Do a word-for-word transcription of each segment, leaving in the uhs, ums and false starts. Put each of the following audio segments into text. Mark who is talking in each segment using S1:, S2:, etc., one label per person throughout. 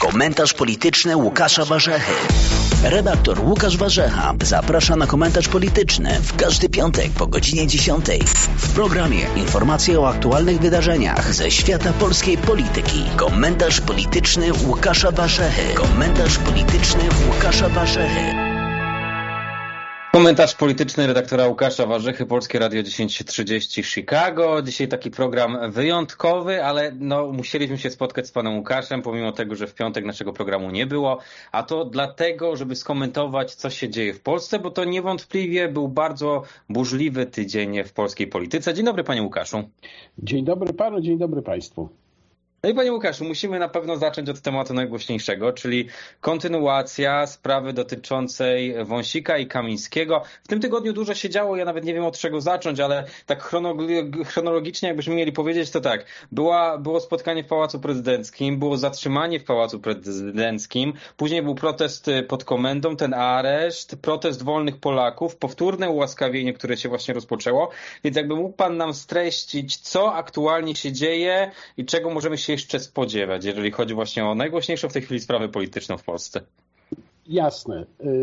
S1: Komentarz polityczny Łukasza Warzechy. Redaktor Łukasz Warzecha zaprasza na komentarz polityczny w każdy piątek po godzinie dziesiątej. W programie informacje o aktualnych wydarzeniach ze świata polskiej polityki. Komentarz polityczny Łukasza Warzechy. Komentarz polityczny Łukasza Warzechy.
S2: Komentarz polityczny redaktora Łukasza Warzechy, Polskie Radio dziesięć trzydzieści Chicago. Dzisiaj taki program wyjątkowy, ale no musieliśmy się spotkać z panem Łukaszem, pomimo tego, że w piątek naszego programu nie było. A to dlatego, żeby skomentować, co się dzieje w Polsce, bo to niewątpliwie był bardzo burzliwy tydzień w polskiej polityce. Dzień dobry, panie Łukaszu.
S3: Dzień dobry panu, dzień dobry państwu.
S2: No i panie Łukaszu, musimy na pewno zacząć od tematu najgłośniejszego, czyli kontynuacja sprawy dotyczącej Wąsika i Kamińskiego. W tym tygodniu dużo się działo, ja nawet nie wiem od czego zacząć, ale tak chronologicznie jakbyśmy mieli powiedzieć, to tak. Była, było spotkanie w Pałacu Prezydenckim, było zatrzymanie w Pałacu Prezydenckim, później był protest pod komendą, ten areszt, protest wolnych Polaków, powtórne ułaskawienie, które się właśnie rozpoczęło. Więc jakby mógł pan nam streścić, co aktualnie się dzieje i czego możemy się jeszcze spodziewać, jeżeli chodzi właśnie o najgłośniejszą w tej chwili sprawę polityczną w Polsce?
S3: Jasne.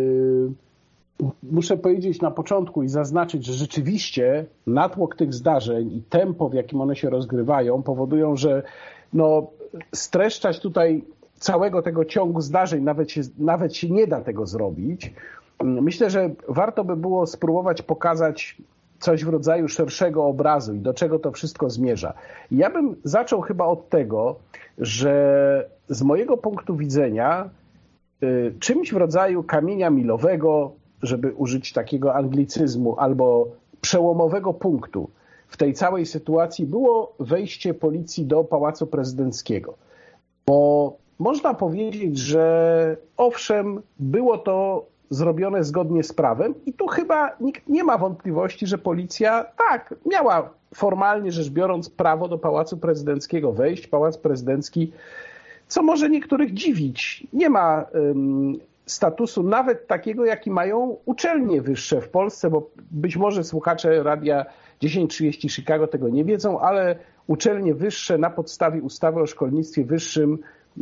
S3: Muszę powiedzieć na początku i zaznaczyć, że rzeczywiście natłok tych zdarzeń i tempo, w jakim one się rozgrywają, powodują, że no, streszczać tutaj całego tego ciągu zdarzeń nawet się, nawet się nie da tego zrobić. Myślę, że warto by było spróbować pokazać coś w rodzaju szerszego obrazu i do czego to wszystko zmierza. Ja bym zaczął chyba od tego, że z mojego punktu widzenia y, czymś w rodzaju kamienia milowego, żeby użyć takiego anglicyzmu, albo przełomowego punktu w tej całej sytuacji było wejście policji do Pałacu Prezydenckiego. Bo można powiedzieć, że owszem, było to zrobione zgodnie z prawem i tu chyba nikt nie ma wątpliwości, że policja tak, miała formalnie rzecz biorąc prawo do Pałacu Prezydenckiego wejść. Pałac Prezydencki, co może niektórych dziwić, nie ma um, statusu nawet takiego, jaki mają uczelnie wyższe w Polsce, bo być może słuchacze Radia dziesięć trzydzieści Chicago tego nie wiedzą, ale uczelnie wyższe na podstawie ustawy o szkolnictwie wyższym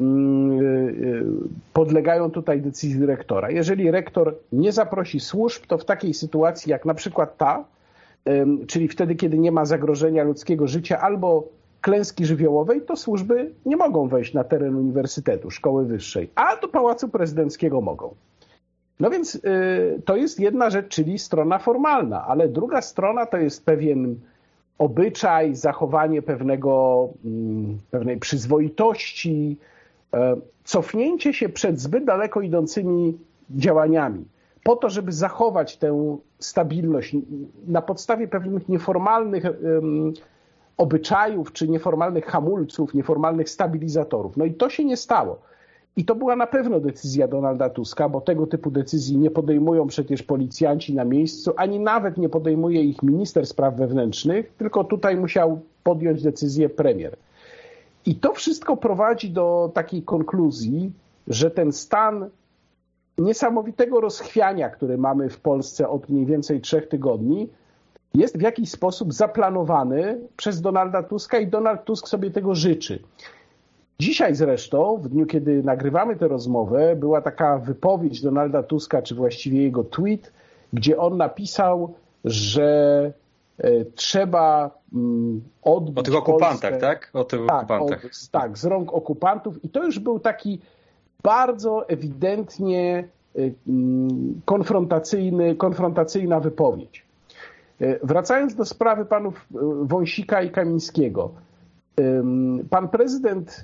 S3: podlegają tutaj decyzji rektora. Jeżeli rektor nie zaprosi służb, to w takiej sytuacji jak na przykład ta, czyli wtedy, kiedy nie ma zagrożenia ludzkiego życia albo klęski żywiołowej, to służby nie mogą wejść na teren uniwersytetu, szkoły wyższej, a do Pałacu Prezydenckiego mogą. No więc to jest jedna rzecz, czyli strona formalna, ale druga strona to jest pewien obyczaj, zachowanie pewnego, pewnej przyzwoitości, cofnięcie się przed zbyt daleko idącymi działaniami po to, żeby zachować tę stabilność na podstawie pewnych nieformalnych obyczajów czy nieformalnych hamulców, nieformalnych stabilizatorów. No i to się nie stało. I to była na pewno decyzja Donalda Tuska, bo tego typu decyzji nie podejmują przecież policjanci na miejscu, ani nawet nie podejmuje ich minister spraw wewnętrznych, tylko tutaj musiał podjąć decyzję premier. I to wszystko prowadzi do takiej konkluzji, że ten stan niesamowitego rozchwiania, który mamy w Polsce od mniej więcej trzech tygodni, jest w jakiś sposób zaplanowany przez Donalda Tuska i Donald Tusk sobie tego życzy. Dzisiaj zresztą, w dniu, kiedy nagrywamy tę rozmowę, była taka wypowiedź Donalda Tuska, czy właściwie jego tweet, gdzie on napisał, że trzeba odbić
S2: o tych okupantach,
S3: Polskę,
S2: tak? O tych
S3: tak,
S2: okupantach.
S3: Od, tak, z rąk okupantów. I to już był taki bardzo ewidentnie konfrontacyjny, konfrontacyjna wypowiedź. Wracając do sprawy panów Wąsika i Kamińskiego. Pan prezydent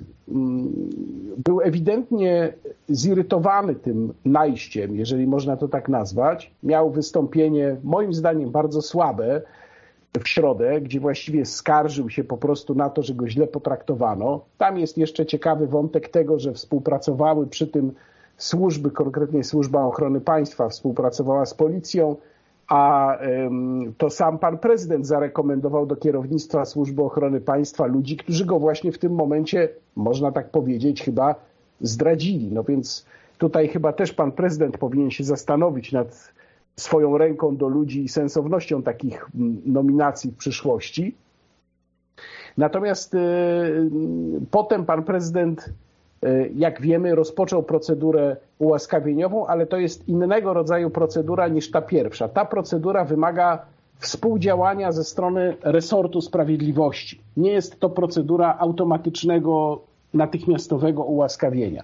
S3: był ewidentnie zirytowany tym najściem, jeżeli można to tak nazwać. Miał wystąpienie, moim zdaniem, bardzo słabe w środę, gdzie właściwie skarżył się po prostu na to, że go źle potraktowano. Tam jest jeszcze ciekawy wątek tego, że współpracowały przy tym służby, konkretnie Służba Ochrony Państwa współpracowała z policją, a to sam pan prezydent zarekomendował do kierownictwa Służby Ochrony Państwa ludzi, którzy go właśnie w tym momencie, można tak powiedzieć, chyba zdradzili. No więc tutaj chyba też pan prezydent powinien się zastanowić nad swoją ręką do ludzi i sensownością takich nominacji w przyszłości. Natomiast y, potem pan prezydent jak wiemy, rozpoczął procedurę ułaskawieniową, ale to jest innego rodzaju procedura niż ta pierwsza. Ta procedura wymaga współdziałania ze strony resortu sprawiedliwości. Nie jest to procedura automatycznego, natychmiastowego ułaskawienia.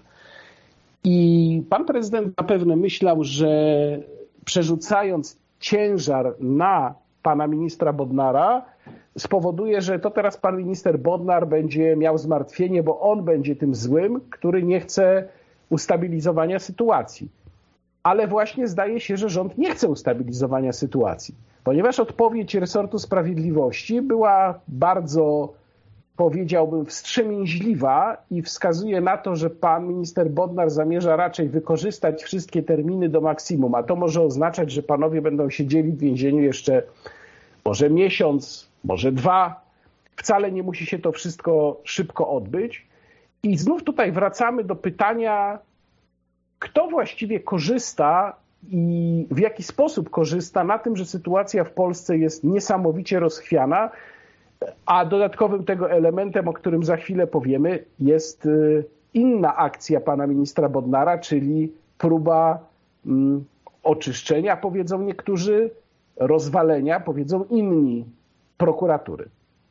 S3: I pan prezydent zapewne myślał, że przerzucając ciężar na pana ministra Bodnara spowoduje, że to teraz pan minister Bodnar będzie miał zmartwienie, bo on będzie tym złym, który nie chce ustabilizowania sytuacji. Ale właśnie zdaje się, że rząd nie chce ustabilizowania sytuacji, ponieważ odpowiedź resortu sprawiedliwości była bardzo, powiedziałbym, wstrzemięźliwa i wskazuje na to, że pan minister Bodnar zamierza raczej wykorzystać wszystkie terminy do maksimum, a to może oznaczać, że panowie będą siedzieli w więzieniu jeszcze może miesiąc, może dwa. Wcale nie musi się to wszystko szybko odbyć. I znów tutaj wracamy do pytania, kto właściwie korzysta i w jaki sposób korzysta na tym, że sytuacja w Polsce jest niesamowicie rozchwiana, a dodatkowym tego elementem, o którym za chwilę powiemy, jest inna akcja pana ministra Bodnara, czyli próba mm, oczyszczenia, powiedzą niektórzy, rozwalenia, powiedzą inni, prokuratury.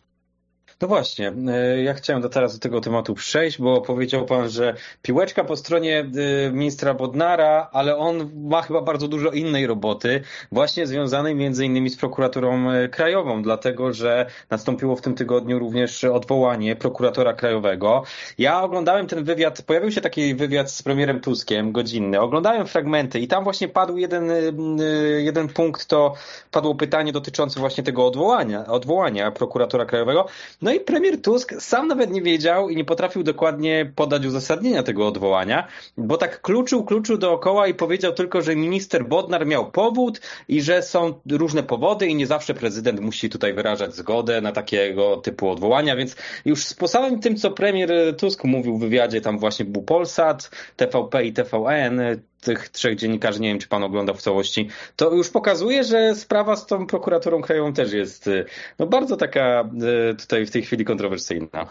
S2: No właśnie, ja chciałem do teraz do tego tematu przejść, bo powiedział pan, że piłeczka po stronie ministra Bodnara, ale on ma chyba bardzo dużo innej roboty, właśnie związanej między innymi z prokuraturą krajową, dlatego że nastąpiło w tym tygodniu również odwołanie prokuratora krajowego. Ja oglądałem ten wywiad, pojawił się taki wywiad z premierem Tuskiem, godzinny, oglądałem fragmenty i tam właśnie padł jeden, jeden punkt, to padło pytanie dotyczące właśnie tego odwołania, odwołania prokuratora krajowego. No i premier Tusk sam nawet nie wiedział i nie potrafił dokładnie podać uzasadnienia tego odwołania, bo tak kluczył, kluczył dookoła i powiedział tylko, że minister Bodnar miał powód i że są różne powody i nie zawsze prezydent musi tutaj wyrażać zgodę na takiego typu odwołania, więc już z samym tym, co premier Tusk mówił w wywiadzie, tam właśnie był Polsat, T V P i T V N, tych trzech dziennikarzy, nie wiem, czy pan oglądał w całości, to już pokazuje, że sprawa z tą prokuraturą krajową też jest no, bardzo taka tutaj w tej chwili kontrowersyjna.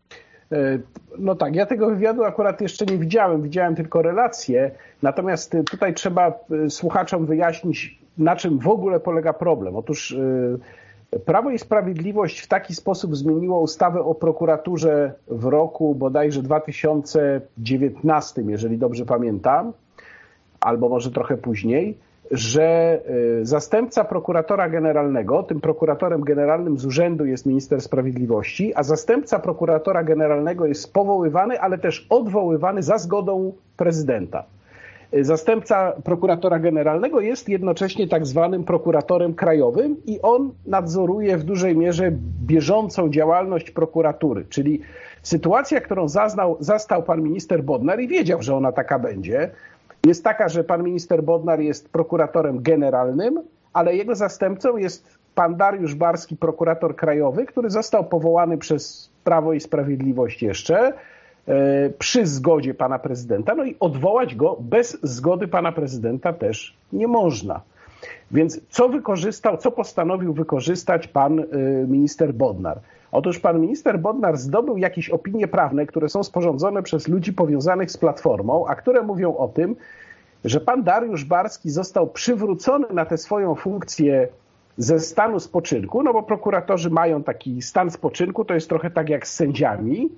S3: No tak, ja tego wywiadu akurat jeszcze nie widziałem, widziałem tylko relacje, natomiast tutaj trzeba słuchaczom wyjaśnić, na czym w ogóle polega problem. Otóż Prawo i Sprawiedliwość w taki sposób zmieniło ustawę o prokuraturze w roku bodajże dwa tysiące dziewiętnastym, jeżeli dobrze pamiętam, albo może trochę później, że zastępca prokuratora generalnego, tym prokuratorem generalnym z urzędu jest minister sprawiedliwości, a zastępca prokuratora generalnego jest powoływany, ale też odwoływany za zgodą prezydenta. Zastępca prokuratora generalnego jest jednocześnie tak zwanym prokuratorem krajowym i on nadzoruje w dużej mierze bieżącą działalność prokuratury, czyli sytuacja, którą zaznał, zastał pan minister Bodnar i wiedział, że ona taka będzie, jest taka, że pan minister Bodnar jest prokuratorem generalnym, ale jego zastępcą jest pan Dariusz Barski, prokurator krajowy, który został powołany przez Prawo i Sprawiedliwość jeszcze przy zgodzie pana prezydenta, no i odwołać go bez zgody pana prezydenta też nie można. Więc co wykorzystał, co postanowił wykorzystać pan minister Bodnar? Otóż pan minister Bodnar zdobył jakieś opinie prawne, które są sporządzone przez ludzi powiązanych z Platformą, a które mówią o tym, że pan Dariusz Barski został przywrócony na tę swoją funkcję ze stanu spoczynku, no bo prokuratorzy mają taki stan spoczynku, to jest trochę tak jak z sędziami,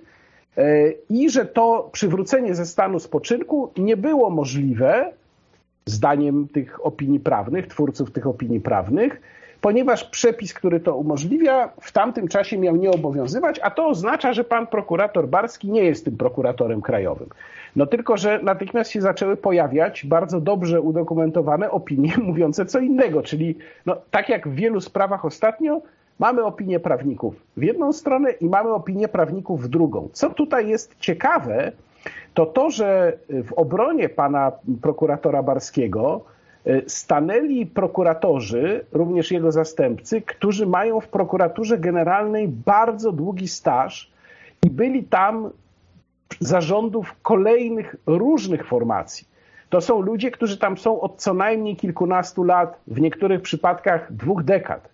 S3: i że to przywrócenie ze stanu spoczynku nie było możliwe, zdaniem tych opinii prawnych, twórców tych opinii prawnych, ponieważ przepis, który to umożliwia, w tamtym czasie miał nie obowiązywać, a to oznacza, że pan prokurator Barski nie jest tym prokuratorem krajowym. No tylko, że natychmiast się zaczęły pojawiać bardzo dobrze udokumentowane opinie mówiące co innego, czyli no, tak jak w wielu sprawach ostatnio, mamy opinię prawników w jedną stronę i mamy opinię prawników w drugą. Co tutaj jest ciekawe, to to, że w obronie pana prokuratora Barskiego stanęli prokuratorzy, również jego zastępcy, którzy mają w prokuraturze generalnej bardzo długi staż i byli tam zarządów kolejnych różnych formacji. To są ludzie, którzy tam są od co najmniej kilkunastu lat, w niektórych przypadkach dwóch dekad.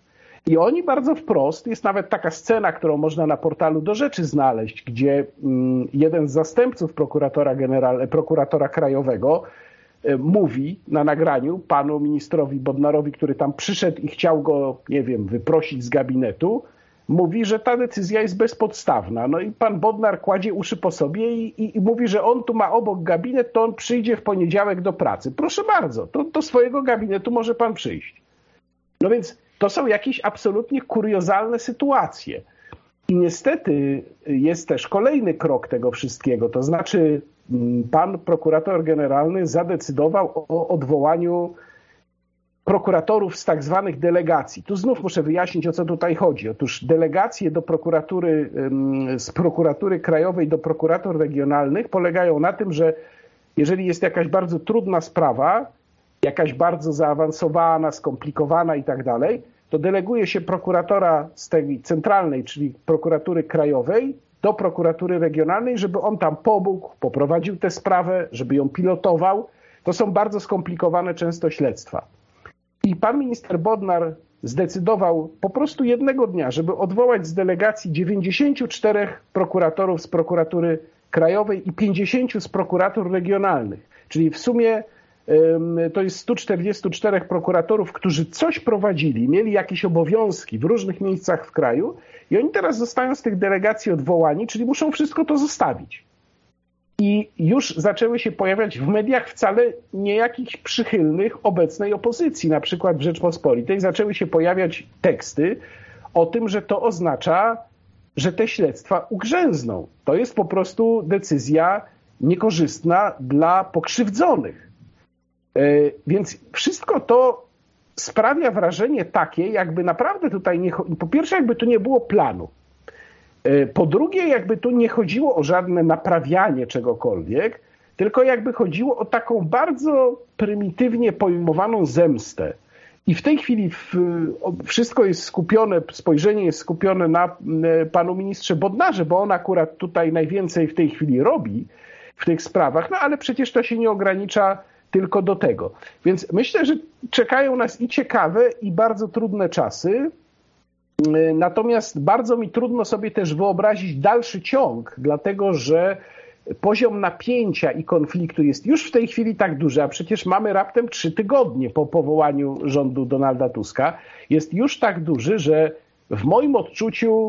S3: I oni bardzo wprost, jest nawet taka scena, którą można na portalu Do Rzeczy znaleźć, gdzie jeden z zastępców prokuratora general, prokuratora krajowego mówi na nagraniu panu ministrowi Bodnarowi, który tam przyszedł i chciał go, nie wiem, wyprosić z gabinetu, mówi, że ta decyzja jest bezpodstawna. No i pan Bodnar kładzie uszy po sobie i, i, i mówi, że on tu ma obok gabinet, to on przyjdzie w poniedziałek do pracy. Proszę bardzo, to do swojego gabinetu może pan przyjść. No więc to są jakieś absolutnie kuriozalne sytuacje. I niestety jest też kolejny krok tego wszystkiego, to znaczy pan prokurator generalny zadecydował o odwołaniu prokuratorów z tak zwanych delegacji. Tu znów muszę wyjaśnić, o co tutaj chodzi. Otóż delegacje do prokuratury, z prokuratury krajowej do prokuratur regionalnych polegają na tym, że jeżeli jest jakaś bardzo trudna sprawa, jakaś bardzo zaawansowana, skomplikowana i tak dalej, to deleguje się prokuratora z tej centralnej, czyli prokuratury krajowej, do prokuratury regionalnej, żeby on tam pomógł, poprowadził tę sprawę, żeby ją pilotował. To są bardzo skomplikowane często śledztwa. I pan minister Bodnar zdecydował po prostu jednego dnia, żeby odwołać z delegacji dziewięćdziesięciu czterech prokuratorów z prokuratury krajowej i pięćdziesięciu z prokuratur regionalnych. Czyli w sumie to jest stu czterdziestu czterech prokuratorów, którzy coś prowadzili, mieli jakieś obowiązki w różnych miejscach w kraju i oni teraz zostają z tych delegacji odwołani, czyli muszą wszystko to zostawić. I już zaczęły się pojawiać w mediach wcale nie jakichś przychylnych obecnej opozycji, na przykład w Rzeczpospolitej, zaczęły się pojawiać teksty o tym, że to oznacza, że te śledztwa ugrzęzną. To jest po prostu decyzja niekorzystna dla pokrzywdzonych. Więc wszystko to sprawia wrażenie takie, jakby naprawdę tutaj nie... Po pierwsze, jakby tu nie było planu. Po drugie, jakby tu nie chodziło o żadne naprawianie czegokolwiek, tylko jakby chodziło o taką bardzo prymitywnie pojmowaną zemstę. I w tej chwili wszystko jest skupione, spojrzenie jest skupione na panu ministrze Bodnarze, bo on akurat tutaj najwięcej w tej chwili robi w tych sprawach, no ale przecież to się nie ogranicza tylko do tego. Więc myślę, że czekają nas i ciekawe, i bardzo trudne czasy. Natomiast bardzo mi trudno sobie też wyobrazić dalszy ciąg, dlatego że poziom napięcia i konfliktu jest już w tej chwili tak duży, a przecież mamy raptem trzy tygodnie po powołaniu rządu Donalda Tuska, jest już tak duży, że w moim odczuciu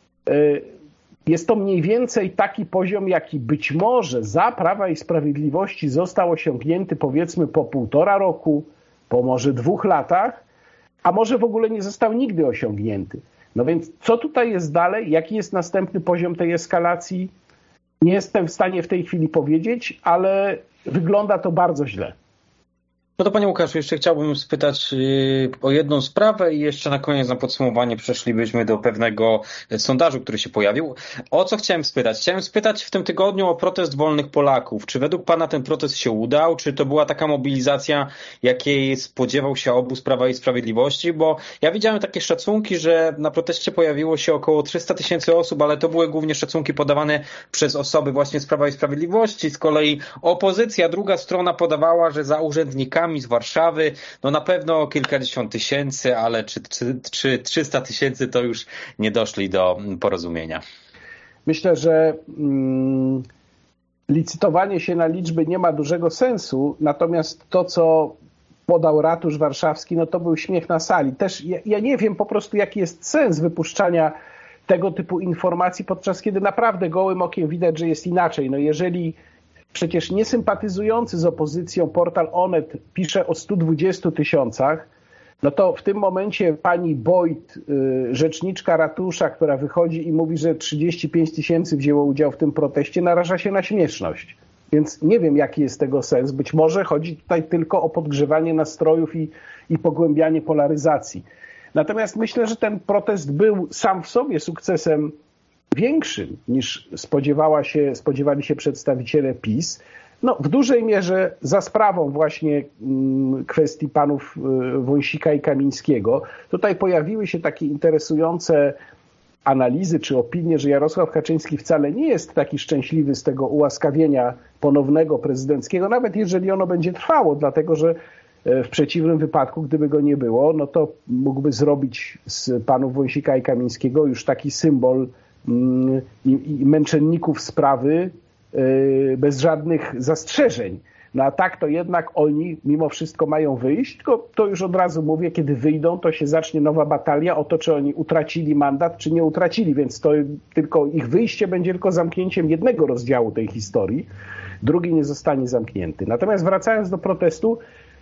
S3: jest to mniej więcej taki poziom, jaki być może za Prawa i Sprawiedliwości został osiągnięty powiedzmy po półtora roku, po może dwóch latach, a może w ogóle nie został nigdy osiągnięty. No więc co tutaj jest dalej? Jaki jest następny poziom tej eskalacji? Nie jestem w stanie w tej chwili powiedzieć, ale wygląda to bardzo źle.
S2: No to panie Łukaszu, jeszcze chciałbym spytać o jedną sprawę i jeszcze na koniec na podsumowanie przeszlibyśmy do pewnego sondażu, który się pojawił. O co chciałem spytać? Chciałem spytać w tym tygodniu o protest wolnych Polaków. Czy według pana ten protest się udał? Czy to była taka mobilizacja, jakiej spodziewał się obóz Prawa i Sprawiedliwości? Bo ja widziałem takie szacunki, że na proteście pojawiło się około trzysta tysięcy osób, ale to były głównie szacunki podawane przez osoby właśnie z Prawa i Sprawiedliwości. Z kolei opozycja, druga strona podawała, że za urzędnikami z Warszawy, no na pewno kilkadziesiąt tysięcy, ale czy, czy, czy trzysta tysięcy to już nie doszli do porozumienia.
S3: Myślę, że mm, licytowanie się na liczby nie ma dużego sensu, natomiast to, co podał ratusz warszawski, no to był śmiech na sali. Też ja, ja nie wiem po prostu, jaki jest sens wypuszczania tego typu informacji, podczas kiedy naprawdę gołym okiem widać, że jest inaczej. No jeżeli przecież niesympatyzujący z opozycją portal Onet pisze o stu dwudziestu tysiącach, no to w tym momencie pani Boyd, rzeczniczka ratusza, która wychodzi i mówi, że trzydzieści pięć tysięcy wzięło udział w tym proteście, naraża się na śmieszność. Więc nie wiem, jaki jest tego sens. Być może chodzi tutaj tylko o podgrzewanie nastrojów i, i pogłębianie polaryzacji. Natomiast myślę, że ten protest był sam w sobie sukcesem większym niż spodziewała się, spodziewali się przedstawiciele PiS. No, w dużej mierze za sprawą właśnie kwestii panów Wąsika i Kamińskiego. Tutaj pojawiły się takie interesujące analizy czy opinie, że Jarosław Kaczyński wcale nie jest taki szczęśliwy z tego ułaskawienia ponownego prezydenckiego, nawet jeżeli ono będzie trwało, dlatego że W przeciwnym wypadku, gdyby go nie było, no to mógłby zrobić z panów Wąsika i Kamińskiego już taki symbol i, i męczenników sprawy bez żadnych zastrzeżeń. No a tak to jednak oni mimo wszystko mają wyjść, tylko to już od razu mówię, kiedy wyjdą, to się zacznie nowa batalia o to, czy oni utracili mandat, czy nie utracili, więc to tylko ich wyjście będzie tylko zamknięciem jednego rozdziału tej historii, drugi nie zostanie zamknięty. Natomiast wracając do protestu,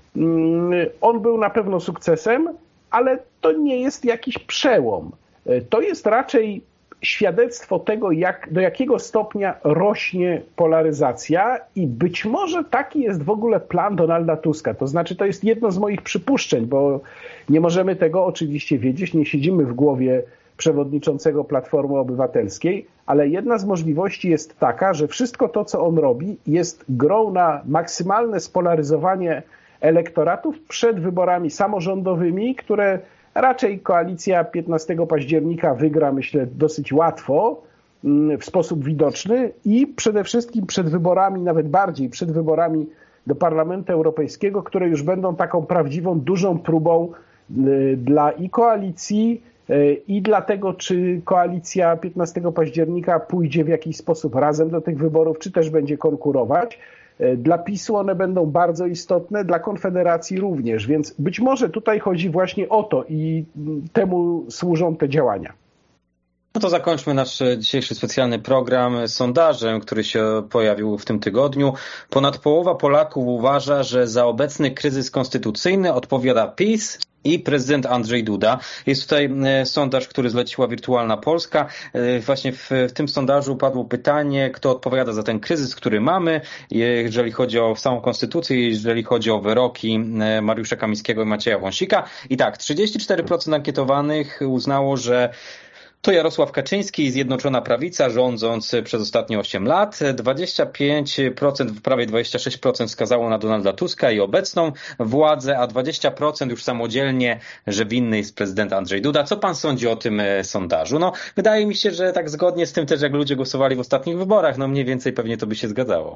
S3: on był na pewno sukcesem, ale to nie jest jakiś przełom. To jest raczej świadectwo tego, jak, do jakiego stopnia rośnie polaryzacja i być może taki jest w ogóle plan Donalda Tuska. To znaczy, to jest jedno z moich przypuszczeń, bo nie możemy tego oczywiście wiedzieć, nie siedzimy w głowie przewodniczącego Platformy Obywatelskiej, ale jedna z możliwości jest taka, że wszystko to, co on robi, jest grą na maksymalne spolaryzowanie elektoratów przed wyborami samorządowymi, które raczej koalicja piętnastego października wygra, myślę, dosyć łatwo, w sposób widoczny i przede wszystkim przed wyborami, nawet bardziej przed wyborami do Parlamentu Europejskiego, które już będą taką prawdziwą, dużą próbą dla i koalicji, i dla tego, czy koalicja piętnastego października pójdzie w jakiś sposób razem do tych wyborów, czy też będzie konkurować. Dla PiSu one będą bardzo istotne, dla Konfederacji również, więc być może tutaj chodzi właśnie o to i temu służą te działania.
S2: No to zakończmy nasz dzisiejszy specjalny program sondażem, który się pojawił w tym tygodniu. Ponad połowa Polaków uważa, że za obecny kryzys konstytucyjny odpowiada PiS i prezydent Andrzej Duda. Jest tutaj sondaż, który zleciła Wirtualna Polska. Właśnie w, w tym sondażu padło pytanie, kto odpowiada za ten kryzys, który mamy, jeżeli chodzi o samą konstytucję, jeżeli chodzi o wyroki Mariusza Kamińskiego i Macieja Wąsika. I tak, trzydzieści cztery procent ankietowanych uznało, że to Jarosław Kaczyński i Zjednoczona Prawica rządząc przez ostatnie osiem lat. dwadzieścia pięć procent, prawie dwadzieścia sześć procent wskazało na Donalda Tuska i obecną władzę, a dwadzieścia procent już samodzielnie, że winny jest prezydent Andrzej Duda. Co pan sądzi o tym sondażu? No, wydaje mi się, że tak zgodnie z tym też, jak ludzie głosowali w ostatnich wyborach, no mniej więcej pewnie to by się zgadzało.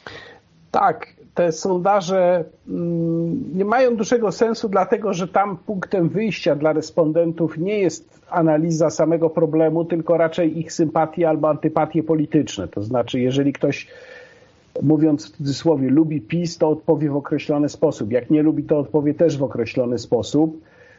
S3: Tak, te sondaże nie mają dużego sensu, dlatego że tam punktem wyjścia dla respondentów nie jest analiza samego problemu, tylko raczej ich sympatie albo antypatie polityczne. To znaczy, jeżeli ktoś, mówiąc w cudzysłowie, lubi PiS, to odpowie w określony sposób. Jak nie lubi, to odpowie też w określony sposób.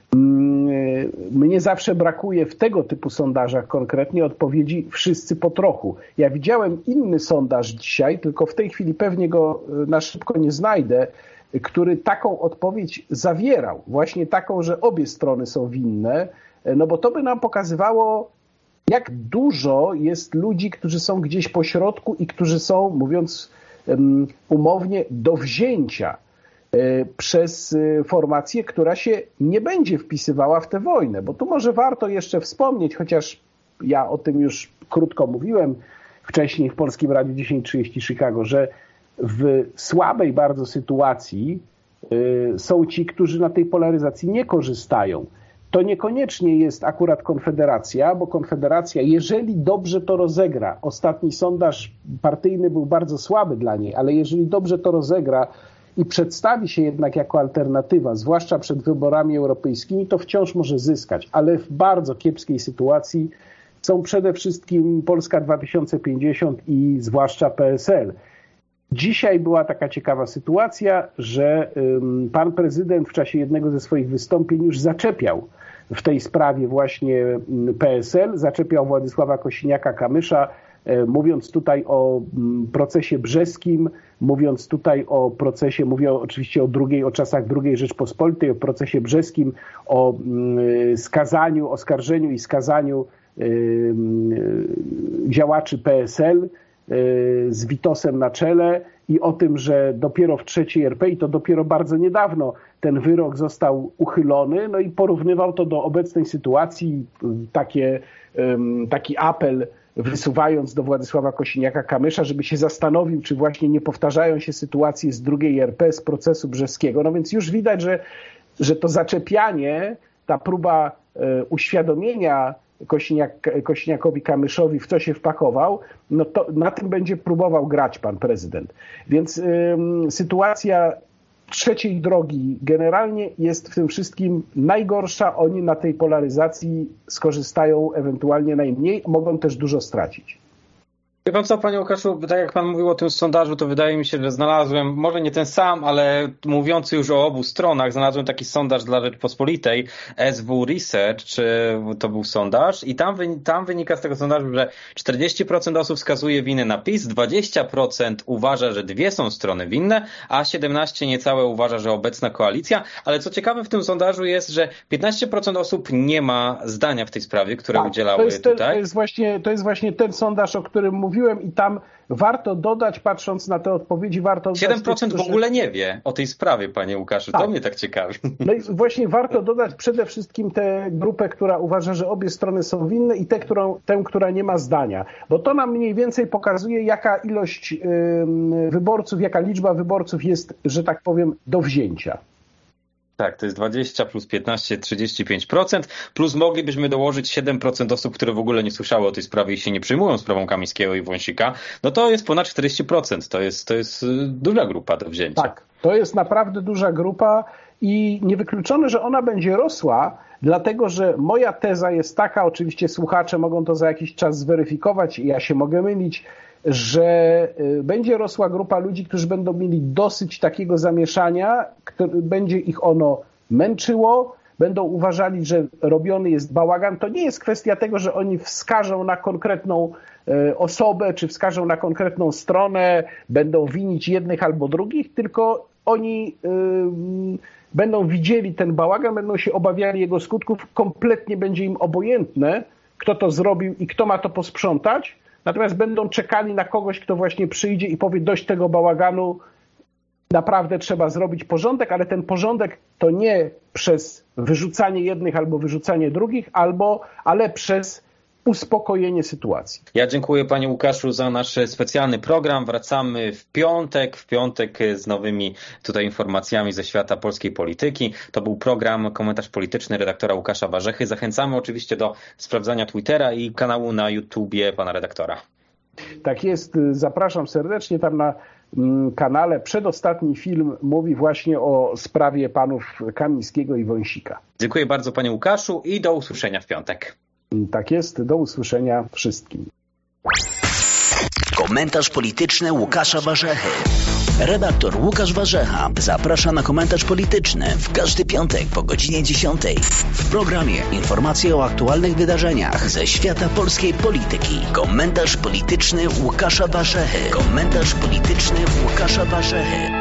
S3: Mnie zawsze brakuje w tego typu sondażach konkretnie odpowiedzi wszyscy po trochu. Ja widziałem inny sondaż dzisiaj, tylko w tej chwili pewnie go na szybko nie znajdę, który taką odpowiedź zawierał. Właśnie taką, że obie strony są winne, no bo to by nam pokazywało, jak dużo jest ludzi, którzy są gdzieś po środku i którzy są, mówiąc umownie, do wzięcia przez formację, która się nie będzie wpisywała w tę wojnę. Bo tu może warto jeszcze wspomnieć, chociaż ja o tym już krótko mówiłem wcześniej w Polskim Radiu dziesięć trzydzieści Chicago, że w słabej bardzo sytuacji są ci, którzy na tej polaryzacji nie korzystają. To niekoniecznie jest akurat Konfederacja, bo Konfederacja, jeżeli dobrze to rozegra, ostatni sondaż partyjny był bardzo słaby dla niej, ale jeżeli dobrze to rozegra i przedstawi się jednak jako alternatywa, zwłaszcza przed wyborami europejskimi, to wciąż może zyskać, ale w bardzo kiepskiej sytuacji są przede wszystkim Polska dwa tysiące pięćdziesiąt i zwłaszcza P S L. Dzisiaj była taka ciekawa sytuacja, że pan prezydent w czasie jednego ze swoich wystąpień już zaczepiał w tej sprawie właśnie P S L, zaczepiał Władysława Kosiniaka-Kamysza, mówiąc tutaj o procesie brzeskim, mówiąc tutaj o procesie, mówię oczywiście o drugiej, o czasach drugiej Rzeczpospolitej, o procesie brzeskim, o skazaniu, oskarżeniu i skazaniu działaczy P S L z Witosem na czele i o tym, że dopiero w trzeciej R P i to dopiero bardzo niedawno ten wyrok został uchylony, no i porównywał to do obecnej sytuacji, takie, taki apel wysuwając do Władysława Kosiniaka-Kamysza, żeby się zastanowił, czy właśnie nie powtarzają się sytuacje z drugiej R P, z procesu brzeskiego. No więc już widać, że, że to zaczepianie, ta próba uświadomienia Kosiniak, Kosiniakowi-Kamyszowi, w co się wpakował, no to na tym będzie próbował grać pan prezydent. Więc ym, sytuacja trzeciej drogi generalnie jest w tym wszystkim najgorsza. Oni na tej polaryzacji skorzystają ewentualnie najmniej, mogą też dużo stracić.
S2: Wie pan co, panie Łukaszu, tak jak pan mówił o tym sondażu, to wydaje mi się, że znalazłem, może nie ten sam, ale mówiący już o obu stronach, znalazłem taki sondaż dla Rzeczpospolitej, S W Research, czy to był sondaż i tam, tam wynika z tego sondażu, że czterdzieści procent osób wskazuje winę na PiS, dwadzieścia procent uważa, że dwie są strony winne, a siedemnaście procent niecałe uważa, że obecna koalicja, ale co ciekawe w tym sondażu jest, że piętnaście procent osób nie ma zdania w tej sprawie, które
S3: tak,
S2: udzielały
S3: to jest ten,
S2: tutaj.
S3: To jest, właśnie, to jest właśnie ten sondaż, o którym mówiłem, i tam warto dodać, patrząc na te odpowiedzi, warto dodać...
S2: siedem procent
S3: tych,
S2: w ogóle nie wie o tej sprawie, panie Łukaszu. Tak. To mnie tak ciekawi.
S3: No i właśnie warto dodać przede wszystkim tę grupę, która uważa, że obie strony są winne i tę, którą, tę, która nie ma zdania. Bo to nam mniej więcej pokazuje, jaka ilość yy, wyborców, jaka liczba wyborców jest, że tak powiem, do wzięcia.
S2: Tak, to jest dwadzieścia plus piętnaście, trzydzieści pięć procent, plus moglibyśmy dołożyć siedem procent osób, które w ogóle nie słyszały o tej sprawie i się nie przejmują sprawą Kamińskiego i Wąsika, no to jest ponad czterdzieści procent, to jest, to jest duża grupa do wzięcia.
S3: Tak, to jest naprawdę duża grupa i niewykluczone, że ona będzie rosła, dlatego że moja teza jest taka, oczywiście słuchacze mogą to za jakiś czas zweryfikować i ja się mogę mylić, że będzie rosła grupa ludzi, którzy będą mieli dosyć takiego zamieszania, które będzie ich ono męczyło, będą uważali, że robiony jest bałagan. To nie jest kwestia tego, że oni wskażą na konkretną osobę, czy wskażą na konkretną stronę, będą winić jednych albo drugich, tylko oni yy, będą widzieli ten bałagan, będą się obawiali jego skutków, kompletnie będzie im obojętne, kto to zrobił i kto ma to posprzątać. Natomiast będą czekali na kogoś, kto właśnie przyjdzie i powie, dość tego bałaganu, naprawdę trzeba zrobić porządek, ale ten porządek to nie przez wyrzucanie jednych albo wyrzucanie drugich, albo, ale przez uspokojenie sytuacji.
S2: Ja dziękuję panie Łukaszu za nasz specjalny program. Wracamy w piątek, w piątek z nowymi tutaj informacjami ze świata polskiej polityki. To był program Komentarz Polityczny redaktora Łukasza Warzechy. Zachęcamy oczywiście do sprawdzania Twittera i kanału na YouTubie pana redaktora.
S3: Tak jest, zapraszam serdecznie. Tam na kanale przedostatni film mówi właśnie o sprawie panów Kamińskiego i Wąsika.
S2: Dziękuję bardzo panie Łukaszu i do usłyszenia w piątek.
S3: Tak jest, do usłyszenia wszystkim.
S1: Komentarz polityczny Łukasza Warzechy. Redaktor Łukasz Warzecha zaprasza na komentarz polityczny w każdy piątek po godzinie dziesiątej. W programie informacje o aktualnych wydarzeniach ze świata polskiej polityki. Komentarz polityczny Łukasza Warzechy. Komentarz polityczny Łukasza Warzechy.